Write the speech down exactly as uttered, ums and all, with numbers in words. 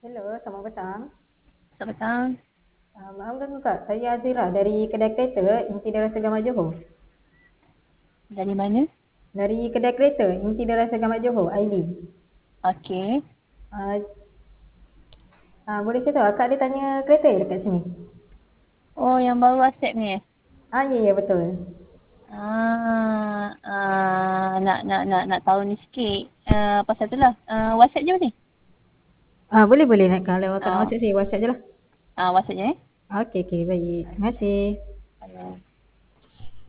Hello, selamat petang. Selamat petang. Uh, maaf ganggu Kak, saya Azira dari kedai kereta Inti Darah Segamat Johor. Dari mana? Dari kedai kereta Inti Darah Segamat Johor, Aili. Okey. Uh, uh, boleh saya tahu Kak ada tanya kereta ya dekat sini? Oh, yang baru WhatsApp ni eh? Ah, ya, ya betul. Ah, ah, nak nak nak nak tahu ni sikit. Uh, pasal tu lah. Uh, WhatsApp je ni. Ah, boleh boleh nak kalau Kak nak Ah, WhatsApp saya, WhatsApp je lah. ah WhatsApp je eh. Okey, okey, baik. Terima kasih. Hello.